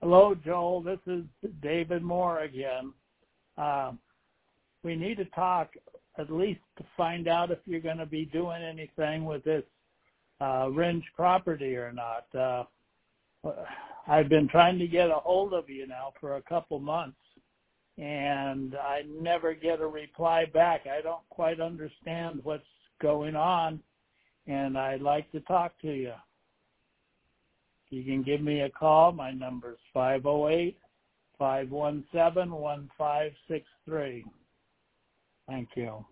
Hello, Joel. This is David Moore again. We need to talk at least to find out if you're going to be doing anything with this Ringe property or not. I've been trying to get a hold of you now for a couple months, and I never get a reply back. I don't quite understand what's going on, and I'd like to talk to you. You can give me a call. My number's 508-517-1563. Thank you.